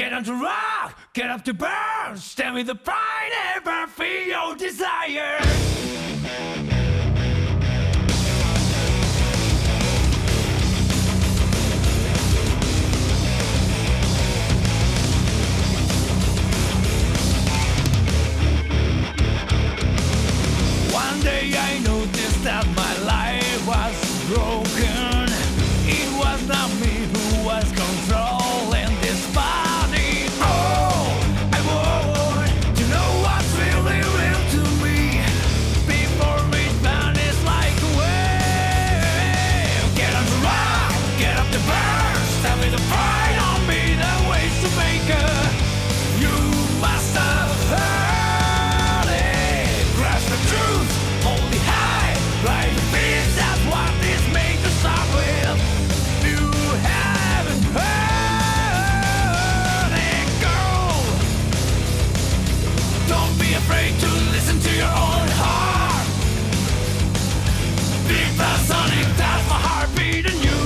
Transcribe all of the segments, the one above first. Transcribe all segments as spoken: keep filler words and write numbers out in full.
Get on to rock, get up to burn. Stand with the pride, never feel your desire. One day I noticed that my life was broken. It was not me who was controlling this body. Oh, I want to know what's really real to me before it vanishes like a wave. Get on the rock, get up the burn. Stand with the pride on me, the ways to make it. You must have heard it. Grasp the truth, hold it high, right the peace, that's what is made to start with. You haven't heard it, girl. Don't be afraid to listen to your own heart. Beat the sonic, that's my heartbeat in you.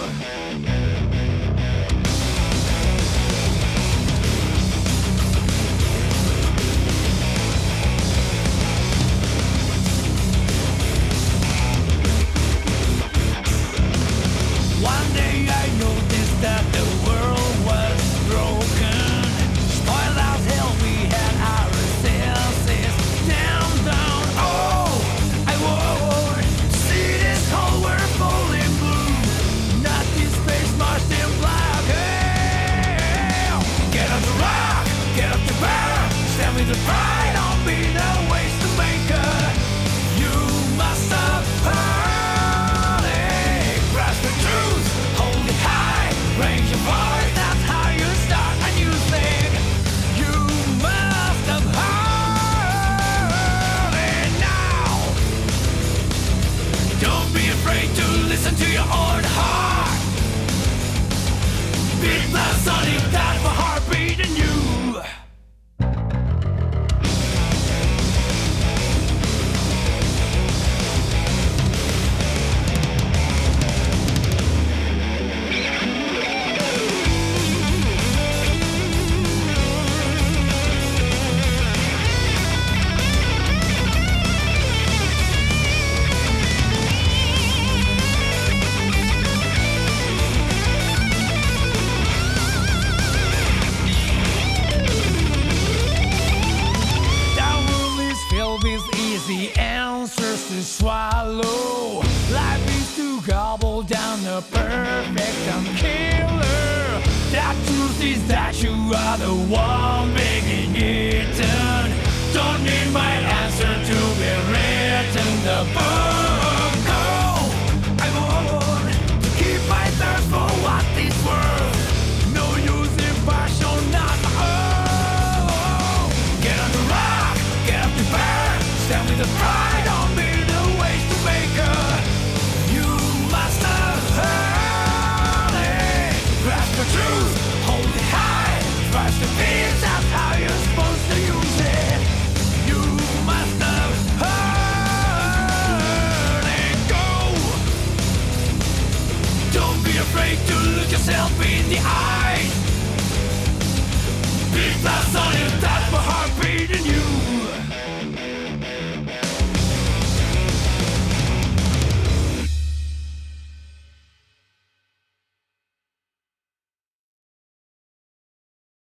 One day I noticed that the world was broken. Spoiled as hell, we had our senses down, down. Oh, I would see this whole world falling blue, not this space marched in black. Hey, get up to rock, get up to burn. Stand with the pride on me, the ways to make it. You must have heard it. Grasp the truth, hold it high, raise your voice, that's how you start a new thing. You must have heard it now. Don't be afraid to listen to your own heart. Beat the sonic, that's my heartbeat in you. That world is filled with easy answers to swallow. Life is to gobble down a perfect killer. That truth is that you are the one being eaten. Don't need my answer to be written the book. Oh, I want to keep my thirst for what is worth. No use in passion, not oh. Get on the rock, get up to burn. Stand with the pride on me, the ways to make it. You must have heard it. Grasp the truth, hold it high. Trust the peace, that's how you're supposed to use it. You must have heard it. Go. Don't be afraid to look yourself in the eye. Beat the sun.